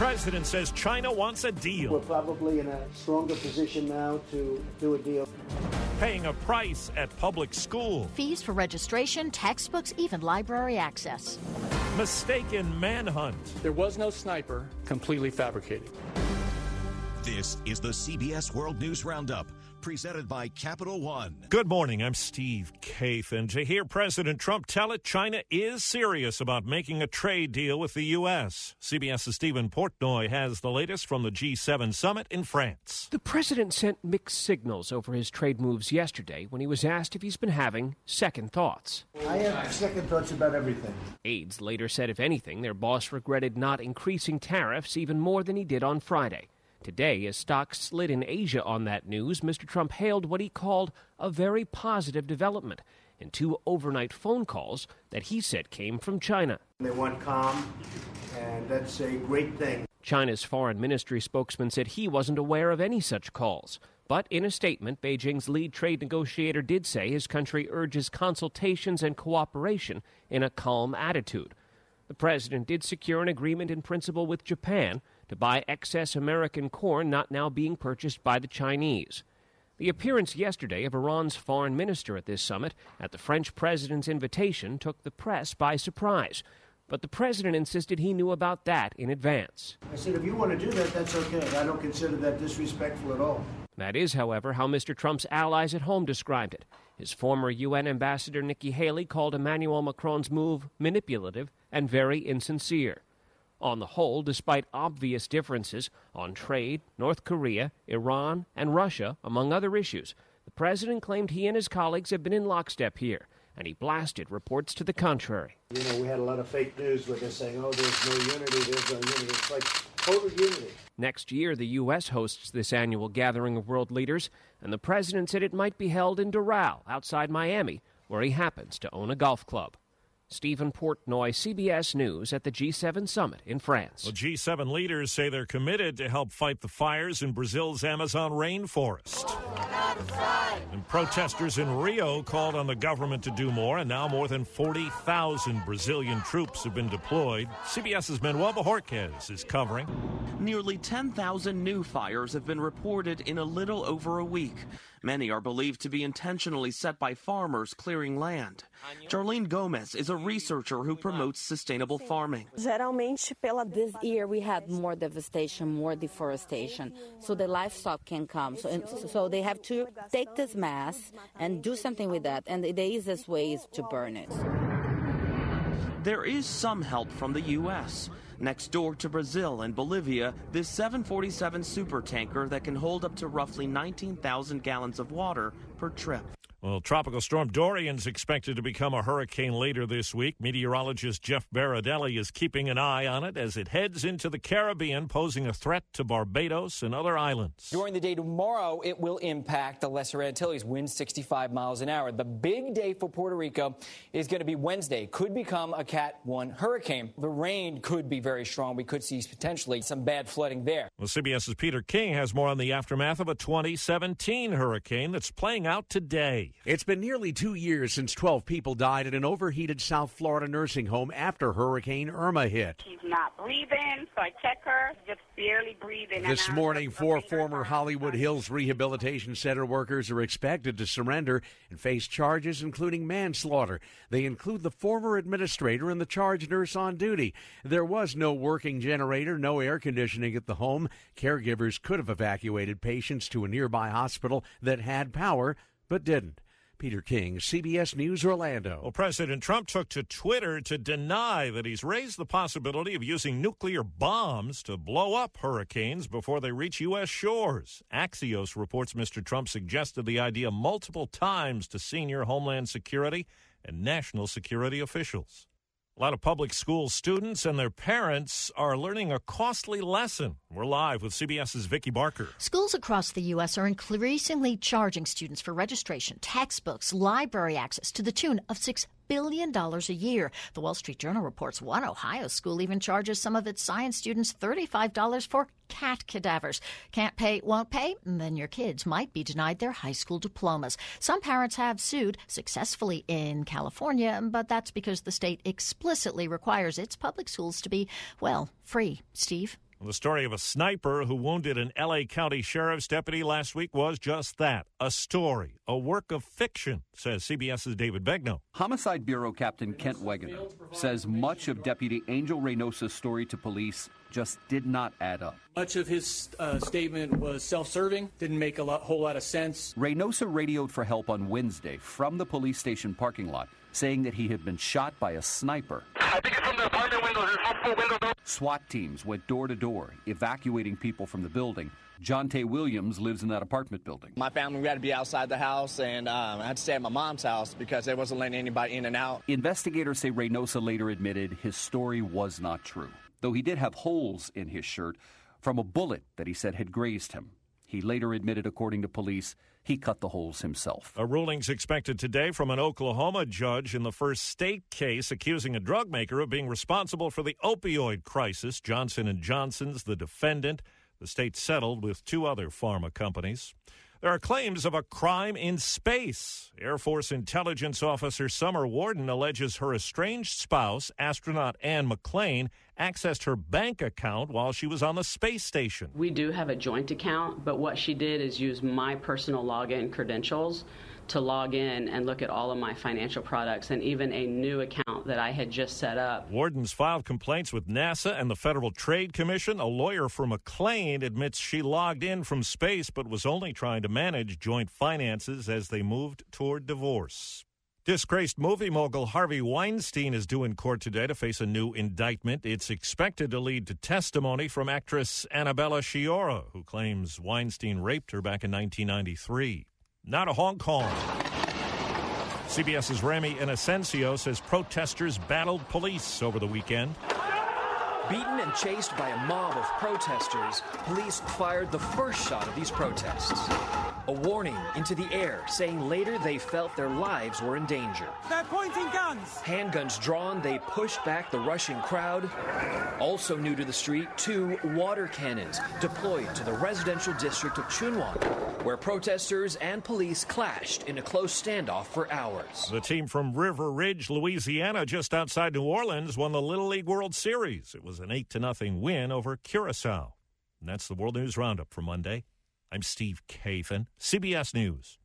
president says China wants a deal. We're probably in a stronger position now to do a deal. Paying a price at public school. Fees for registration, textbooks, even library access. Mistaken manhunt. There was no sniper, completely fabricated. This is the CBS World News Roundup, presented by Capital One. Good morning, I'm Steve Kaif, and to hear President Trump tell it, China is serious about making a trade deal with the U.S. CBS's Stephen Portnoy has the latest from the G7 summit in France. The president sent mixed signals over his trade moves yesterday when he was asked if he's been having second thoughts. I have second thoughts about everything. Aides later said, if anything, their boss regretted not increasing tariffs even more than he did on Friday. Today, as stocks slid in Asia on that news, Mr. Trump hailed what he called a very positive development in two overnight phone calls that he said came from China. They want calm, and that's a great thing. China's foreign ministry spokesman said he wasn't aware of any such calls. But in a statement, Beijing's lead trade negotiator did say his country urges consultations and cooperation in a calm attitude. The president did secure an agreement in principle with Japan to buy excess American corn not now being purchased by the Chinese. The appearance yesterday of Iran's foreign minister at this summit, at the French president's invitation, took the press by surprise. But the president insisted he knew about that in advance. I said, if you want to do that, that's okay. I don't consider that disrespectful at all. That is, however, how Mr. Trump's allies at home described it. His former UN ambassador Nikki Haley called Emmanuel Macron's move manipulative and very insincere. On the whole, despite obvious differences on trade, North Korea, Iran, and Russia, among other issues, the president claimed he and his colleagues have been in lockstep here, and he blasted reports to the contrary. You know, we had a lot of fake news where they're saying, oh, there's no unity, there's no unity. It's like total unity. Next year, the U.S. hosts this annual gathering of world leaders, and the president said it might be held in Doral, outside Miami, where he happens to own a golf club. Stephen Portnoy, CBS News, at the G7 summit in France. Well, G7 leaders say they're committed to help fight the fires in Brazil's Amazon rainforest. And protesters in Rio called on the government to do more, and now more than 40,000 Brazilian troops have been deployed. CBS's Manuel Bojorquez is covering. Nearly 10,000 new fires have been reported in a little over a week. Many are believed to be intentionally set by farmers clearing land. Jarlene Gomez is a researcher who promotes sustainable farming. This year we had more devastation, more deforestation, so the livestock can come. So they have to take this mass and do something with that, and the easiest way is to burn it. There is some help from the U.S. Next door to Brazil and Bolivia, this 747 supertanker that can hold up to roughly 19,000 gallons of water per trip. Well, Tropical Storm Dorian's expected to become a hurricane later this week. Meteorologist Jeff Baradelli is keeping an eye on it as it heads into the Caribbean, posing a threat to Barbados and other islands. During the day tomorrow, it will impact the Lesser Antilles, winds 65 miles an hour. The big day for Puerto Rico is going to be Wednesday. Could become a Cat 1 hurricane. The rain could be very strong. We could see potentially some bad flooding there. Well, CBS's Peter King has more on the aftermath of a 2017 hurricane that's playing out today. It's been nearly 2 years since 12 people died at an overheated South Florida nursing home after Hurricane Irma hit. She's not breathing, so I check her, just barely breathing. This morning, 4 former Hollywood Hills Rehabilitation Center workers are expected to surrender and face charges including manslaughter. They include the former administrator and the charge nurse on duty. There was no working generator, no air conditioning at the home. Caregivers could have evacuated patients to a nearby hospital that had power, but didn't. Peter King, CBS News, Orlando. Well, President Trump took to Twitter to deny that he's raised the possibility of using nuclear bombs to blow up hurricanes before they reach U.S. shores. Axios reports Mr. Trump suggested the idea multiple times to senior Homeland Security and national security officials. A lot of public school students and their parents are learning a costly lesson. We're live with CBS's Vicki Barker. Schools across the U.S. are increasingly charging students for registration, textbooks, library access to the tune of $6 billion a year. The Wall Street Journal reports one Ohio school even charges some of its science students $35 for cat cadavers. Can't pay, won't pay? Then your kids might be denied their high school diplomas. Some parents have sued successfully in California, but that's because the state explicitly requires its public schools to be, well, free. Steve? The story of a sniper who wounded an L.A. County Sheriff's deputy last week was just that, a story, a work of fiction, says CBS's David Begnaud. Homicide Bureau Captain Kent Wegener says much of Deputy Angel Reynosa's story to police just did not add up. Much of his statement was self-serving, didn't make a whole lot of sense. Reynosa radioed for help on Wednesday from the police station parking lot, saying that he had been shot by a sniper. I think it's from the apartment window. There's multiple windows. SWAT teams went door to door, evacuating people from the building. John Tay Williams lives in that apartment building. My family, we had to be outside the house, and I had to stay at my mom's house because they wasn't letting anybody in and out. Investigators say Reynosa later admitted his story was not true, though he did have holes in his shirt from a bullet that he said had grazed him. He later admitted, according to police, he cut the holes himself. A ruling's expected today from an Oklahoma judge in the first state case accusing a drug maker of being responsible for the opioid crisis. Johnson & Johnson's the defendant. The state settled with 2 other pharma companies. There are claims of a crime in space. Air Force intelligence officer Summer Warden alleges her estranged spouse, astronaut Ann McClain, accessed her bank account while she was on the space station. We do have a joint account, but what she did is use my personal login credentials to log in and look at all of my financial products and even a new account that I had just set up. Wardens filed complaints with NASA and the Federal Trade Commission. A lawyer for McClain admits she logged in from space but was only trying to manage joint finances as they moved toward divorce. Disgraced movie mogul Harvey Weinstein is due in court today to face a new indictment. It's expected to lead to testimony from actress Annabella Sciorra, who claims Weinstein raped her back in 1993. Now to Hong Kong. CBS's Rami Inocencio says protesters battled police over the weekend. Beaten and chased by a mob of protesters, police fired the first shot of these protests. A warning into the air, saying later they felt their lives were in danger. They're pointing guns! Handguns drawn, they pushed back the rushing crowd. Also new to the street, 2 water cannons deployed to the residential district of Tsuen Wan, where protesters and police clashed in a close standoff for hours. The team from River Ridge, Louisiana, just outside New Orleans, won the Little League World Series. It was an 8-0 win over Curaçao. And that's the World News Roundup for Monday. I'm Steve Kathan, CBS News.